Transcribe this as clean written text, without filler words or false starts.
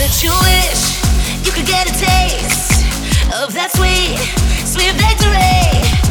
that you wish you could get a taste of that sweet, sweet victory.